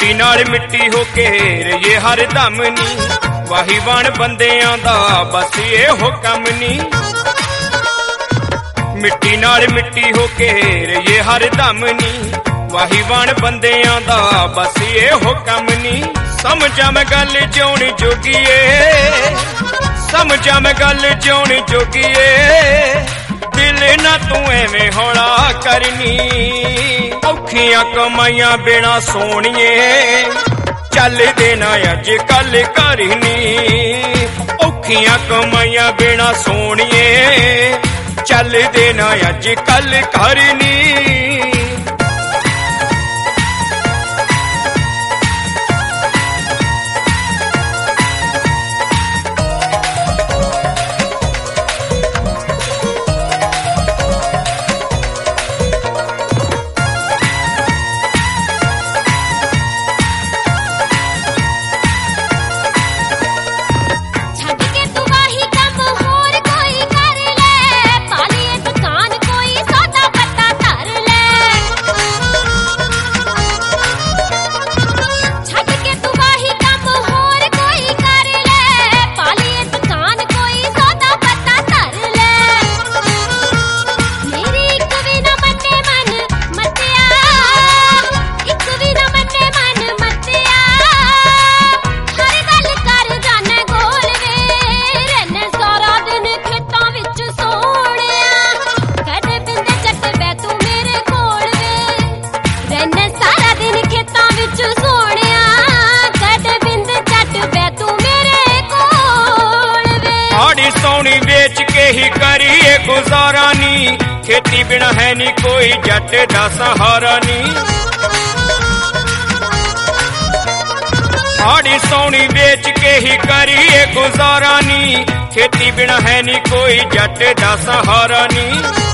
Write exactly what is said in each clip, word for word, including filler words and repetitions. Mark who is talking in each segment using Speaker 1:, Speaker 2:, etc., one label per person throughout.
Speaker 1: मिट्टी नाल मिट्टी हो के रहिए हर दम नी, वाही वाण बंदियां दा बस ये हो कम नी। मिट्टी नाल मिट्टी हो के रहिए हर दम नी, वाही वाण बंदियां दा बस ये हो कम नी। समझा मैं गल जिउण जोगीए, समझा मैं गल जिउण जोगीए, दिल ना तू एवें हौला करनी। औखियां कमाइयां बिना सोनिए, चल देना अज कल करनी। औखियां कमाइयां बिना सोनिए, चल देना अज कल करनी। सोनी बेच के ही करिए गुजारा नी, खेती बिना है नी कोई जट दा सहारा नी। हाड़ी सोनी बेच के ही करिए गुजारा नी, खेती बिना है नी कोई जट दा सहारा नी।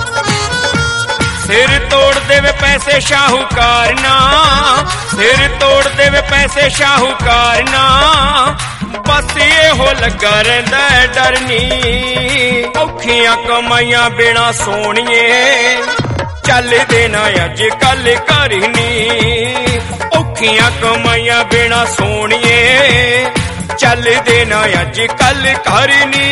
Speaker 1: सिर तोड़ देवे पैसे शाहूकार ना, सिर तोड़ देवे पैसे शाहूकार ना, बस ये हो लगा रहिंदा डरनी। औखियां कमाइयां बिना सोनिए, चल देना अज कल करनी। औखियां कमाइयां बिना सोनिए, चल देना अज कल करनी।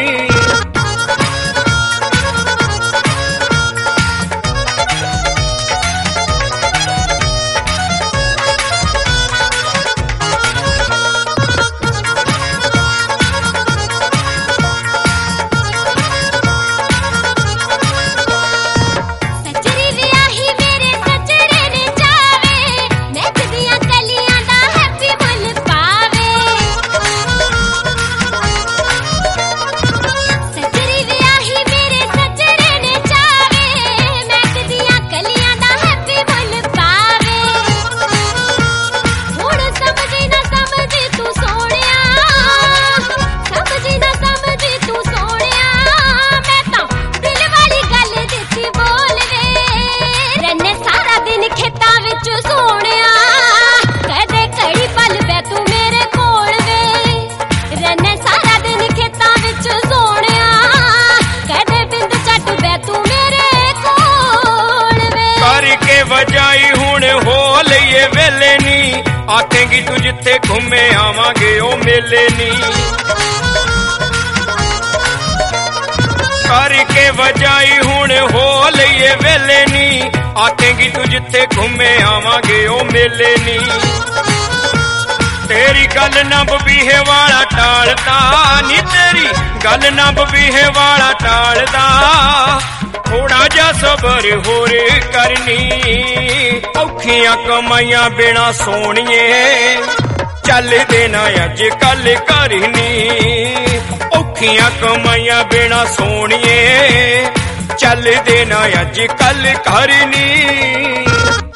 Speaker 1: वजाई हुण हो लईए वेले नी, आखेंगी तू जिथे घूमे आवांगे ओ मेले नी। करके वजाई हुण हो लईए वेले नी, आखेंगी तू जिथे घूमे आवांगे ओ मेले नी। तेरी गल ना बबीहे वाला टालदा नी, तेरी गल ना बबीहे वाला टालदा, थोड़ा जा सबर होर करनी। औखियां कमाइयां बिना सोनिए, चल देना अज कल करनी। औखियां कमाइयां बिना सोनिए, चल देना अज कल करनी।